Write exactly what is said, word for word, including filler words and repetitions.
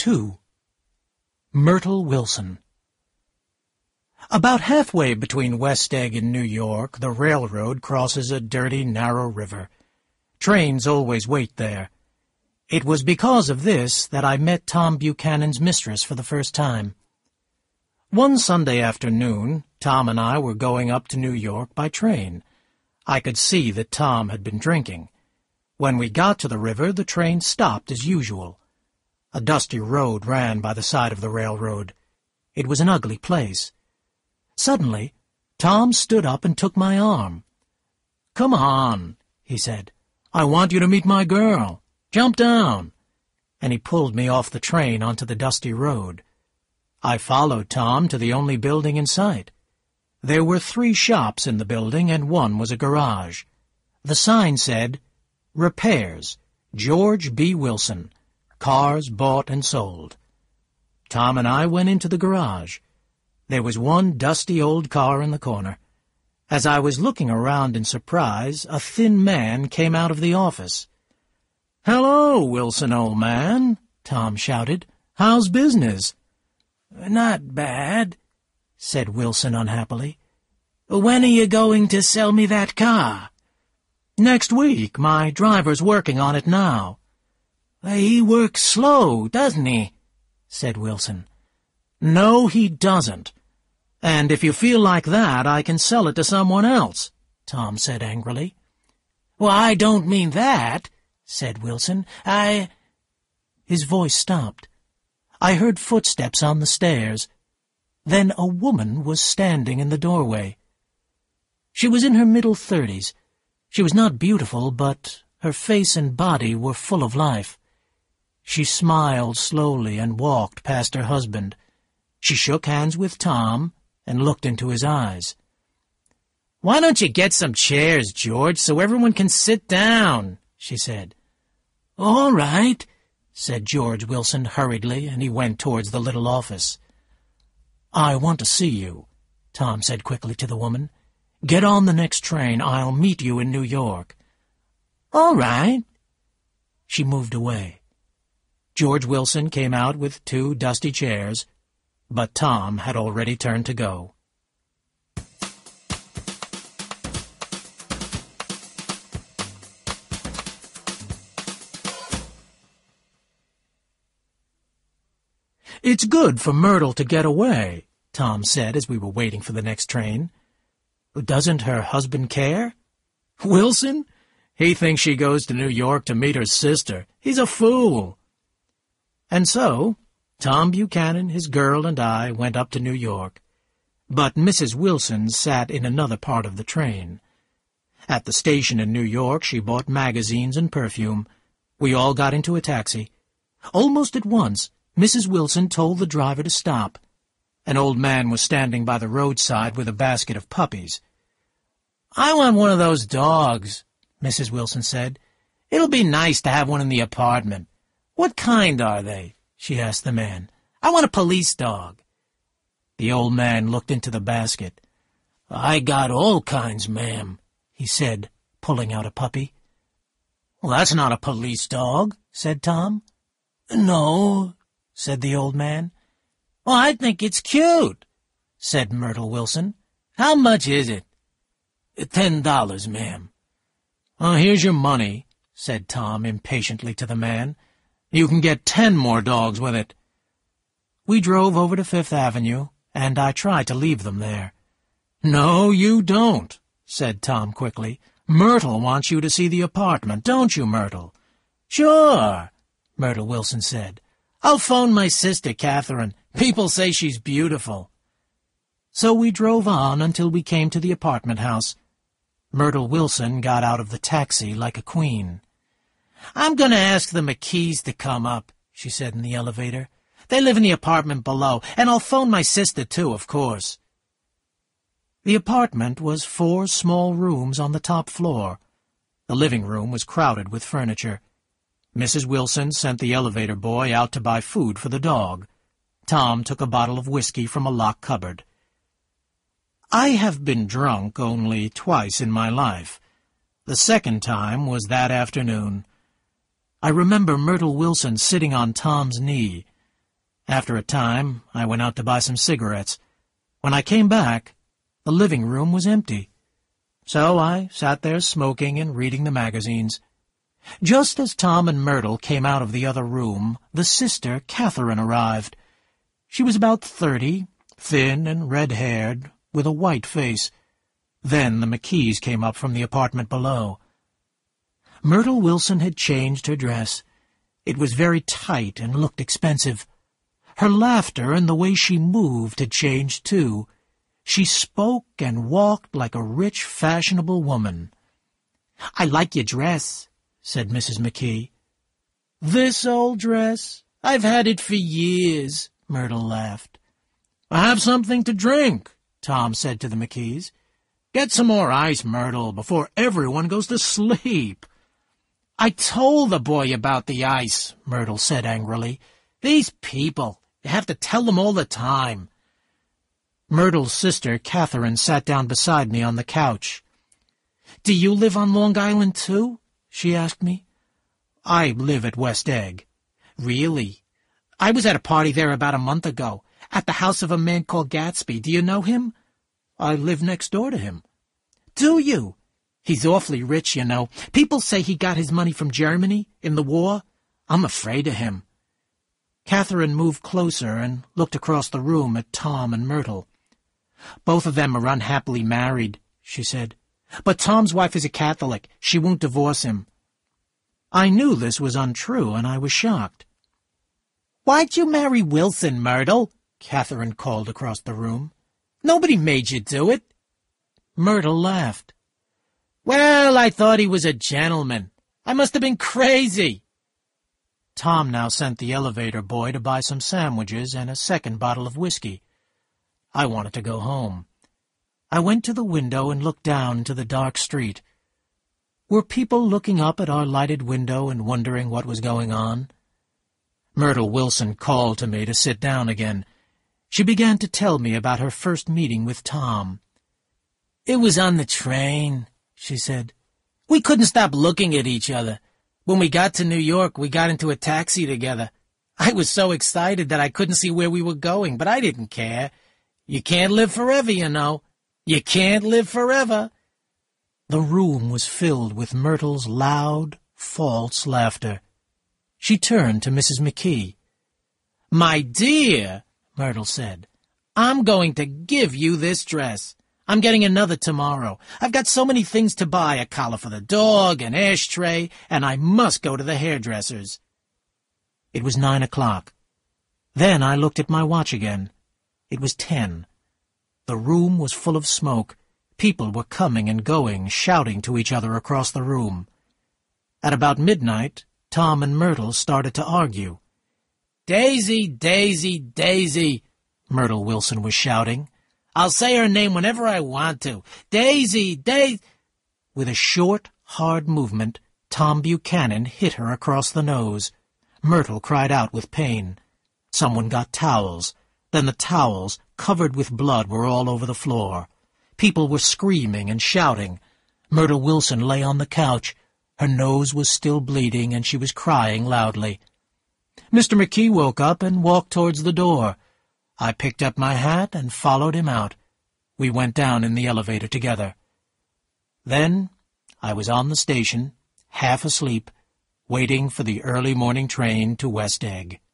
two. Myrtle Wilson. About halfway between West Egg and New York, the railroad crosses a dirty, narrow river. Trains always wait there. It was because of this that I met Tom Buchanan's mistress for the first time. One Sunday afternoon, Tom and I were going up to New York by train. I could see that Tom had been drinking. When we got to the river, the train stopped as usual. A dusty road ran by the side of the railroad. It was an ugly place. Suddenly, Tom stood up and took my arm. "Come on," he said. "I want you to meet my girl. Jump down." And he pulled me off the train onto the dusty road. I followed Tom to the only building in sight. There were three shops in the building, and one was a garage. The sign said, "Repairs, George B. Wilson. Cars bought and sold." Tom and I went into the garage. There was one dusty old car in the corner. As I was looking around in surprise, a thin man came out of the office. "Hello, Wilson, old man," Tom shouted. "How's business?" "Not bad," said Wilson unhappily. "When are you going to sell me that car?" "Next week. My driver's working on it now." "He works slow, doesn't he?" said Wilson. "No, he doesn't. And if you feel like that, I can sell it to someone else," Tom said angrily. "Well, I don't mean that," said Wilson. I... His voice stopped. I heard footsteps on the stairs. Then a woman was standing in the doorway. She was in her middle thirties. She was not beautiful, but her face and body were full of life. She smiled slowly and walked past her husband. She shook hands with Tom and looked into his eyes. "Why don't you get some chairs, George, so everyone can sit down?" she said. "All right," said George Wilson hurriedly, and he went towards the little office. "I want to see you," Tom said quickly to the woman. "Get on the next train. I'll meet you in New York." "All right." She moved away. George Wilson came out with two dusty chairs, but Tom had already turned to go. "It's good for Myrtle to get away," Tom said as we were waiting for the next train. "Doesn't her husband care?" "Wilson? He thinks she goes to New York to meet her sister. He's a fool." And so, Tom Buchanan, his girl, and I went up to New York. But Missus Wilson sat in another part of the train. At the station in New York, she bought magazines and perfume. We all got into a taxi. Almost at once, Missus Wilson told the driver to stop. An old man was standing by the roadside with a basket of puppies. "I want one of those dogs," Missus Wilson said. "It'll be nice to have one in the apartment." "What kind are they?" she asked the man. "I want a police dog." The old man looked into the basket. "I got all kinds, ma'am," he said, pulling out a puppy. "Well, that's not a police dog," said Tom. "No," said the old man. "Well, I think it's cute," said Myrtle Wilson. "How much is it?" Ten dollars, ma'am." "Well, here's your money," said Tom impatiently to the man. "You can get ten more dogs with it." We drove over to Fifth Avenue, and I tried to leave them there. "No, you don't," said Tom quickly. "Myrtle wants you to see the apartment, don't you, Myrtle?" "Sure," Myrtle Wilson said. "I'll phone my sister, Catherine. People say she's beautiful." So we drove on until we came to the apartment house. Myrtle Wilson got out of the taxi like a queen. "I'm going to ask the McKees to come up," she said in the elevator. "They live in the apartment below, and I'll phone my sister, too, of course." The apartment was four small rooms on the top floor. The living room was crowded with furniture. Missus Wilson sent the elevator boy out to buy food for the dog. Tom took a bottle of whiskey from a locked cupboard. I have been drunk only twice in my life. The second time was that afternoon. I remember Myrtle Wilson sitting on Tom's knee. After a time, I went out to buy some cigarettes. When I came back, the living room was empty. So I sat there smoking and reading the magazines. Just as Tom and Myrtle came out of the other room, the sister, Catherine, arrived. She was about thirty, thin and red-haired, with a white face. Then the McKees came up from the apartment below. Myrtle Wilson had changed her dress. It was very tight and looked expensive. Her laughter and the way she moved had changed, too. She spoke and walked like a rich, fashionable woman. "I like your dress," said Missus McKee. "This old dress? I've had it for years," Myrtle laughed. "Have something to drink," Tom said to the McKees. "Get some more ice, Myrtle, before everyone goes to sleep." "I told the boy about the ice," Myrtle said angrily. "These people, you have to tell them all the time." Myrtle's sister, Catherine, sat down beside me on the couch. "Do you live on Long Island, too?" she asked me. "I live at West Egg." "Really? I was at a party there about a month ago, at the house of a man called Gatsby. Do you know him?" "I live next door to him." "Do you? He's awfully rich, you know. People say he got his money from Germany in the war. I'm afraid of him." Catherine moved closer and looked across the room at Tom and Myrtle. "Both of them are unhappily married," she said. "But Tom's wife is a Catholic. She won't divorce him." I knew this was untrue, and I was shocked. "Why'd you marry Wilson, Myrtle?" Catherine called across the room. "Nobody made you do it." Myrtle laughed. "Well, I thought he was a gentleman. I must have been crazy." Tom now sent the elevator boy to buy some sandwiches and a second bottle of whiskey. I wanted to go home. I went to the window and looked down into the dark street. Were people looking up at our lighted window and wondering what was going on? Myrtle Wilson called to me to sit down again. She began to tell me about her first meeting with Tom. "It was on the train," she said. "We couldn't stop looking at each other. When we got to New York, we got into a taxi together. I was so excited that I couldn't see where we were going, but I didn't care. You can't live forever, you know. You can't live forever." The room was filled with Myrtle's loud, false laughter. She turned to Missus McKee. "My dear," Myrtle said, "I'm going to give you this dress. I'm getting another tomorrow. I've got so many things to buy, a collar for the dog, an ashtray, and I must go to the hairdresser's." It was nine o'clock. Then I looked at my watch again. It was ten. The room was full of smoke. People were coming and going, shouting to each other across the room. At about midnight, Tom and Myrtle started to argue. "Daisy, Daisy, Daisy," Myrtle Wilson was shouting. "I'll say her name whenever I want to. Daisy, Daisy." With a short, hard movement, Tom Buchanan hit her across the nose. Myrtle cried out with pain. Someone got towels. Then the towels, covered with blood, were all over the floor. People were screaming and shouting. Myrtle Wilson lay on the couch. Her nose was still bleeding, and she was crying loudly. Mister McKee woke up and walked towards the door. I picked up my hat and followed him out. We went down in the elevator together. Then I was on the station, half asleep, waiting for the early morning train to West Egg.